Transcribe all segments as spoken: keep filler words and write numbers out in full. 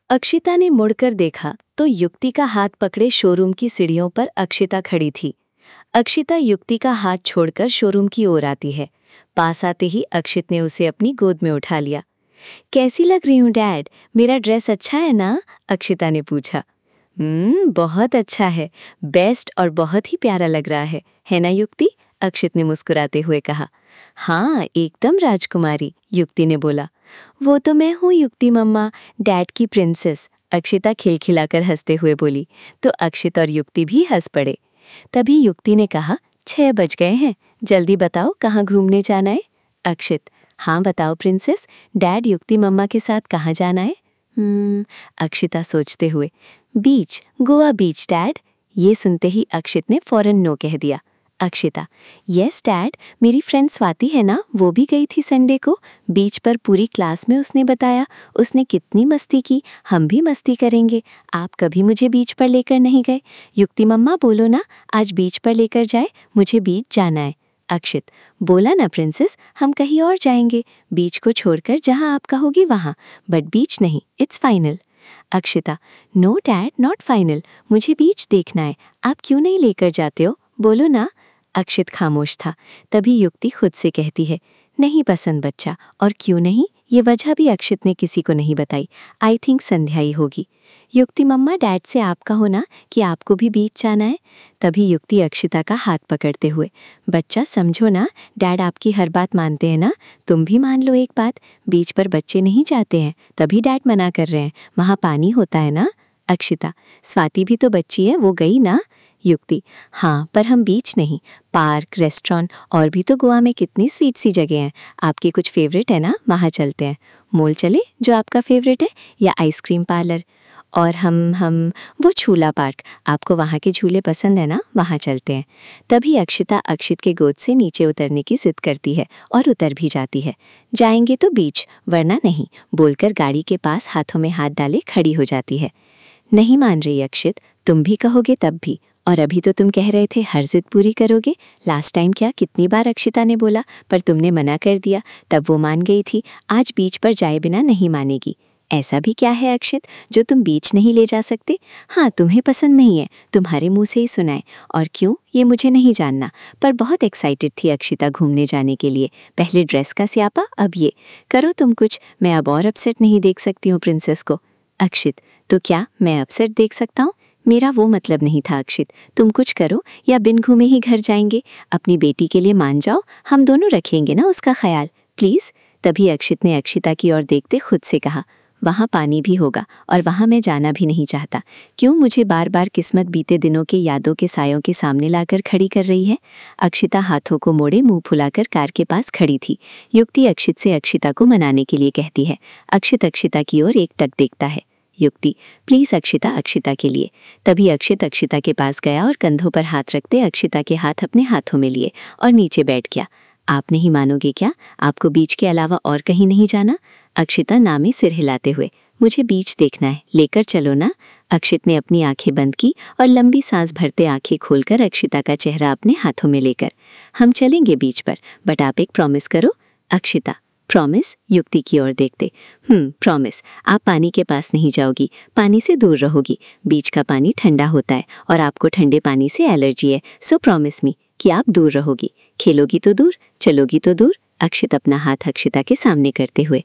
अक्षिता ने मुड़कर देखा तो युक्ति का हाथ पकड़े शोरूम की सीढ़ियों पर अक्षिता खड़ी थी। अक्षिता युक्ति का हाथ छोड़कर शोरूम की ओर आती है। पास आते ही अक्षित ने उसे अपनी गोद में उठा लिया। कैसी लग रही हूँ डैड, मेरा ड्रेस अच्छा है ना? अक्षिता ने पूछा। हम्म बहुत अच्छा है, बेस्ट और बहुत ही प्यारा लग रहा है है ना युक्ति? अक्षित ने मुस्कुराते हुए कहा। हाँ एकदम राजकुमारी, युक्ति ने बोला। वो तो मैं हूँ युक्ति मम्मा, डैड की प्रिंसेस, अक्षिता खिलखिलाकर हंसते हुए बोली। तो अक्षित और युक्ति भी हंस पड़े। तभी युक्ति ने कहा, छह बज गए हैं, जल्दी बताओ कहाँ घूमने जाना है? अक्षित, हाँ बताओ प्रिंसेस, डैड युक्ति मम्मा के साथ कहाँ जाना है? हम्म अक्षिता सोचते हुए, बीच, गोवा बीच डैड। ये सुनते ही अक्षित ने फौरन नो कह दिया। अक्षिता, यस डैड, मेरी फ्रेंड स्वाति है ना, वो भी गई थी संडे को बीच पर, पूरी क्लास में उसने बताया उसने कितनी मस्ती की, हम भी मस्ती करेंगे। आप कभी मुझे बीच पर लेकर नहीं गए। युक्ति मम्मा बोलो ना, आज बीच पर लेकर जाए, मुझे बीच जाना है। अक्षित, बोला ना प्रिंसेस, हम कहीं और जाएंगे, बीच को छोड़कर जहां आप कहोगी वहां, बट बीच नहीं, it's final. Akshita, no dad not final, मुझे बीच देखना है, आप क्यों नहीं लेकर जाते हो, बोलो ना। अक्षित खामोश था। तभी युक्ति खुद से कहती है, नहीं पसंद बच्चा। और क्यों नहीं, ये वजह भी अक्षित ने किसी को नहीं बताई। आई थिंक संध्या ही होगी। युक्ति मम्मा, डैड से आप कहो ना कि आपको भी बीच जाना है। तभी युक्ति अक्षिता का हाथ पकड़ते हुए, बच्चा समझो ना, डैड आपकी हर बात मानते हैं ना, तुम भी मान लो एक बात, बीच पर बच्चे नहीं जाते हैं, तभी डैड मना कर रहे हैं, वहाँ पानी होता है ना। अक्षिता, स्वाति भी तो बच्ची है, वो गई ना। युक्ति, हाँ पर हम बीच नहीं, पार्क, रेस्टोरेंट और भी तो गोवा में कितनी स्वीट सी जगह हैं। आपकी कुछ फेवरेट है ना, वहाँ चलते हैं। मॉल चले जो आपका फेवरेट है, या आइसक्रीम पार्लर? और हम हम वो झूला पार्क, आपको वहाँ के झूले पसंद है ना, वहाँ चलते हैं। तभी अक्षिता अक्षित के गोद से नीचे उतरने की जिद करती है और उतर भी जाती है। जाएंगे तो बीच, वरना नहीं, बोलकर गाड़ी के पास हाथों में हाथ डाले खड़ी हो जाती है। नहीं मान रही अक्षित, तुम भी कहोगे तब भी, और अभी तो तुम कह रहे थे हर जिद पूरी करोगे। लास्ट टाइम क्या कितनी बार अक्षिता ने बोला, पर तुमने मना कर दिया, तब वो मान गई थी, आज बीच पर जाए बिना नहीं मानेगी। ऐसा भी क्या है अक्षित जो तुम बीच नहीं ले जा सकते? हाँ तुम्हें पसंद नहीं है, तुम्हारे मुंह से ही सुनाए, और क्यों ये मुझे नहीं जानना, पर बहुत एक्साइटेड थी अक्षिता घूमने जाने के लिए। पहले ड्रेस का स्यापा, अब ये करो तुम कुछ, मैं अब और अपसेट नहीं देख सकती हूँ प्रिंसेस को। अक्षित, तो क्या मैं अपसेट देख सकता हूँ? मेरा वो मतलब नहीं था अक्षित, तुम कुछ करो या बिन घूमे ही घर जाएंगे। अपनी बेटी के लिए मान जाओ, हम दोनों रखेंगे ना उसका ख्याल, प्लीज। तभी अक्षित ने अक्षिता की ओर देखते खुद से कहा, वहाँ पानी भी होगा और वहाँ मैं जाना भी नहीं चाहता। क्यों मुझे बार बार किस्मत बीते दिनों के यादों के सायों के सामने लाकर खड़ी कर रही है? अक्षिता हाथों को मोड़े मुंह फुलाकर कार के पास खड़ी थी। युक्ति अक्षित से अक्षिता को मनाने के लिए कहती है। अक्षित अक्षिता की ओर एक टक देखता है। युक्ति, प्लीज अक्षिता, अक्षिता के लिए। तभी अक्षित अक्षिता के पास गया और कंधों पर हाथ रखते अक्षिता के हाथ अपने हाथों में लिए और नीचे बैठ गया। आप नहीं मानोगे क्या, आपको बीच के अलावा और कहीं नहीं जाना? अक्षिता नामे सिर हिलाते हुए, मुझे बीच देखना है, लेकर चलो ना। अक्षित ने अपनी आंखें बंद की और लंबी सांस भरते आंखें खोलकर अक्षिता का चेहरा अपने हाथों में लेकर, हम चलेंगे बीच पर, बट आप एक प्रॉमिस करो। अक्षिता, प्रॉमिस? युक्ति की ओर देखते, हम्म प्रॉमिस, आप पानी के पास नहीं जाओगी, पानी से दूर रहोगी, बीच का पानी ठंडा होता है और आपको ठंडे पानी से एलर्जी है, सो प्रॉमिस मी कि आप दूर रहोगी, खेलोगी तो दूर, चलोगी तो दूर। अक्षित अपना हाथ अक्षिता के सामने करते हुए,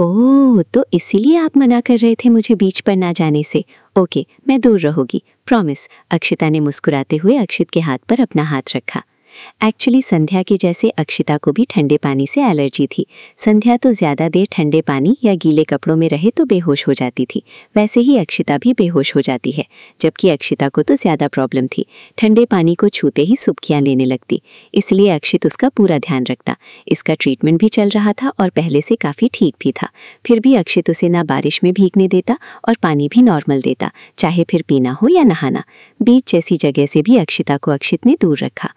ओह तो इसीलिए आप मना कर रहे थे मुझे बीच पर ना जाने से। ओके, मैं दूर रहोगी, प्रॉमिस। अक्षिता ने मुस्कुराते हुए अक्षित के हाथ पर अपना हाथ रखा। एक्चुअली संध्या के जैसे अक्षिता को भी ठंडे पानी से एलर्जी थी। संध्या तो ज्यादा देर ठंडे पानी या गीले कपड़ों में रहे तो बेहोश हो जाती थी, वैसे ही अक्षिता भी बेहोश हो जाती है, जबकि अक्षिता को तो ज्यादा प्रॉब्लम थी, ठंडे पानी को छूते ही सुबकियां लेने लगती। इसलिए अक्षित उसका पूरा ध्यान रखता। इसका ट्रीटमेंट भी चल रहा था और पहले से काफी ठीक भी था। फिर भी अक्षित उसे ना बारिश में भीगने देता और पानी भी नॉर्मल देता, चाहे फिर पीना हो या नहाना। बीच जैसी जगह से भी अक्षिता को अक्षित ने दूर रखा।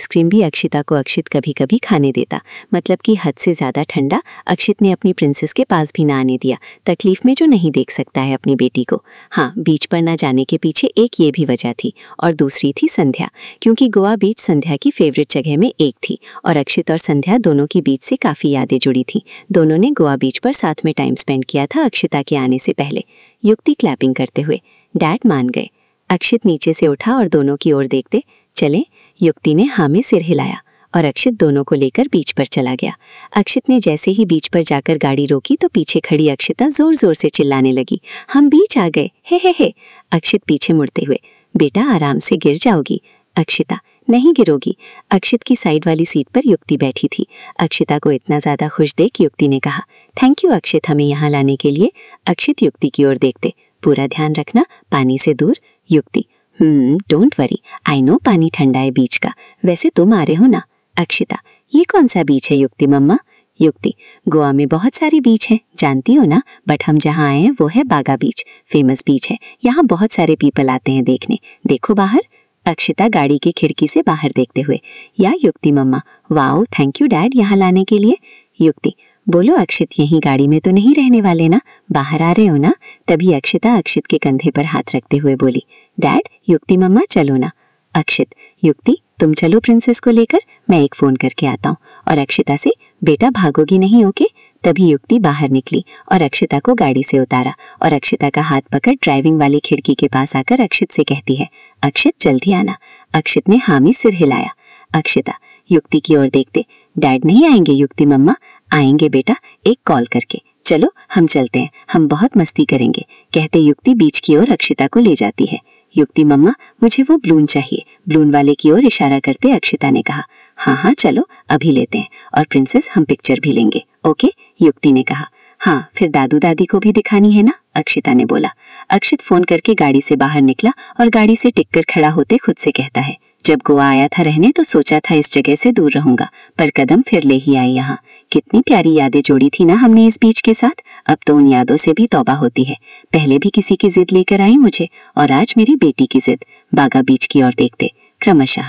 आइसक्रीम भी अक्षिता को अक्षित कभी कभी खाने देता, मतलब कि हद से ज़्यादा ठंडा अक्षित ने अपनी प्रिंसेस के पास भी ना आने दिया, तकलीफ में जो नहीं देख सकता है अपनी बेटी को। हाँ, बीच पर ना जाने के पीछे एक ये भी वजह थी, और दूसरी थी संध्या, क्योंकि गोवा बीच संध्या की फेवरेट जगह में एक थी और अक्षित और संध्या दोनों की बीच से काफ़ी यादें जुड़ी थी। दोनों ने गोवा बीच पर साथ में टाइम स्पेंड किया था अक्षिता के आने से पहले। युक्ति क्लैपिंग करते हुए, डैड मान गए। अक्षित नीचे से उठा और दोनों की ओर देखते, चले? युक्ति ने हाँ में सिर हिलाया और अक्षित दोनों को लेकर बीच पर चला गया। अक्षित ने जैसे ही बीच पर जाकर गाड़ी रोकी तो पीछे खड़ी अक्षिता जोर जोर से चिल्लाने लगी, हम बीच आ गए, हे हे हे। अक्षित पीछे मुड़ते हुए, बेटा आराम से गिर जाओगी। अक्षिता, नहीं गिरोगी। अक्षित की साइड वाली सीट पर युक्ति बैठी थी। अक्षिता को इतना ज्यादा खुश देख युक्ति ने कहा, थैंक यू अक्षित हमें यहाँ लाने के लिए। अक्षित युक्ति की ओर देखते, पूरा ध्यान रखना, पानी से दूर। Yukti, hmm don't worry, I know पानी ठंडा है बीच का, वैसे तुम आ रहे हो ना। अक्षिता, ये कौन सा बीच है युक्ति मम्मा? युक्ति, गोवा में बहुत सारे बीच हैं, जानती हो ना, बट हम जहाँ आए हैं वो है बागा बीच, फेमस बीच है, यहाँ बहुत सारे पीपल आते हैं देखने, देखो बाहर। अक्षिता गाड़ी की खिड़की से बाहर देखते हुए, या Yukti mamma, wow thank you dad यहाँ लाने के लिए। युक्ति, बोलो अक्षित यहीं गाड़ी में तो नहीं रहने वाले ना, बाहर आ रहे हो ना? तभी अक्षिता अक्षित के कंधे पर हाथ रखते हुए बोली, डैड युक्ति मम्मा चलो ना। अक्षित, युक्ति तुम चलो प्रिंसेस को लेकर, मैं एक फोन करके आता हूँ। और अक्षिता से, बेटा भागोगी नहीं ओके? तभी युक्ति बाहर निकली और अक्षिता को गाड़ी से उतारा और अक्षिता का हाथ पकड़ ड्राइविंग वाली खिड़की के पास आकर अक्षित से कहती है, अक्षित जल्दी आना। अक्षित ने हामी सिर हिलाया। अक्षिता युक्ति की ओर देखते, डैड नहीं आएंगे युक्ति मम्मा? आएंगे बेटा, एक कॉल करके, चलो हम चलते हैं, हम बहुत मस्ती करेंगे। कहते युक्ति बीच की ओर अक्षिता को ले जाती है। युक्ति मम्मा मुझे वो ब्लून चाहिए। ब्लून वाले की ओर इशारा करते अक्षिता ने कहा, हाँ हाँ चलो अभी लेते हैं, और प्रिंसेस हम पिक्चर भी लेंगे ओके? युक्ति ने कहा, हाँ फिर दादू दादी को भी दिखानी है ना? अक्षिता ने बोला। अक्षित फोन करके गाड़ी से बाहर निकला और गाड़ी से टिककर खड़ा होते खुद से कहता है, जब गोवा आया था रहने तो सोचा था इस जगह से दूर रहूंगा, पर कदम फिर ले ही आए यहाँ। कितनी प्यारी यादें जोड़ी थी ना हमने इस बीच के साथ, अब तो उन यादों से भी तौबा होती है। पहले भी किसी की जिद लेकर आई मुझे, और आज मेरी बेटी की जिद। बागा बीच की ओर देखते क्रमशः